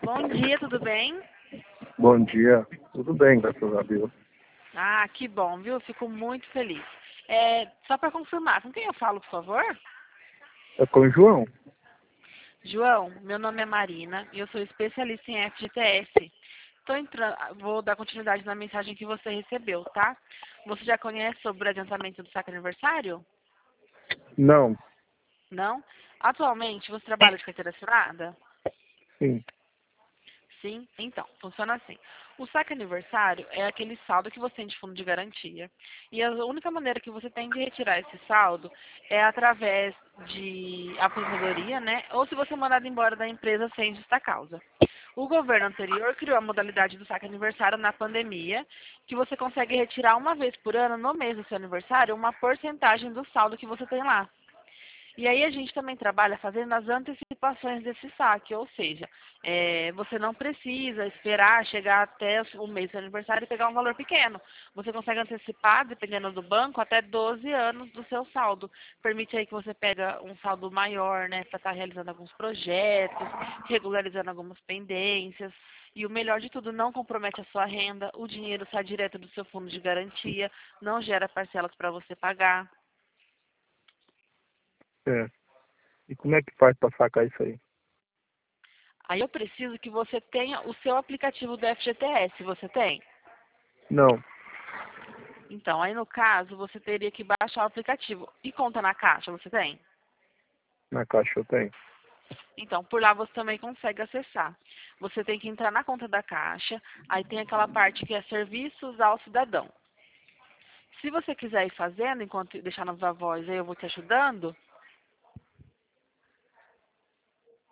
Bom dia, tudo bem? Bom dia. Tudo bem, graças a Deus. Ah, que bom, viu? Fico muito feliz. Só para confirmar, com quem eu falo, por favor? É com o João? João, meu nome é Marina e eu sou especialista em FGTS. Vou dar continuidade na mensagem que você recebeu, tá? Você já conhece sobre o adiantamento do saque aniversário? Não. Não? Atualmente, você trabalha de carteira assinada? Sim. Sim, então, funciona assim. O saque aniversário é aquele saldo que você tem de fundo de garantia. E a única maneira que você tem de retirar esse saldo é através de aposentadoria, né? Ou se você é mandado embora da empresa sem justa causa. O governo anterior criou a modalidade do saque aniversário na pandemia, que você consegue retirar uma vez por ano, no mês do seu aniversário, uma porcentagem do saldo que você tem lá. E aí a gente também trabalha fazendo as antecipações desse saque, ou seja, você não precisa esperar chegar até o mês do seu aniversário e pegar um valor pequeno. Você consegue antecipar, dependendo do banco, até 12 anos do seu saldo. Permite aí que você pega um saldo maior, né, para estar realizando alguns projetos, regularizando algumas pendências. E o melhor de tudo, não compromete a sua renda, o dinheiro sai direto do seu fundo de garantia, não gera parcelas para você pagar. É. E como é que faz para sacar isso aí? Aí eu preciso que você tenha o seu aplicativo do FGTS. Você tem? Não. Então, aí no caso, você teria que baixar o aplicativo. E conta na Caixa, você tem? Na caixa eu tenho. Então, por lá você também consegue acessar. Você tem que entrar na conta da Caixa, aí tem aquela parte que é Serviços ao Cidadão. Se você quiser ir fazendo, enquanto deixar na voz aí eu vou te ajudando,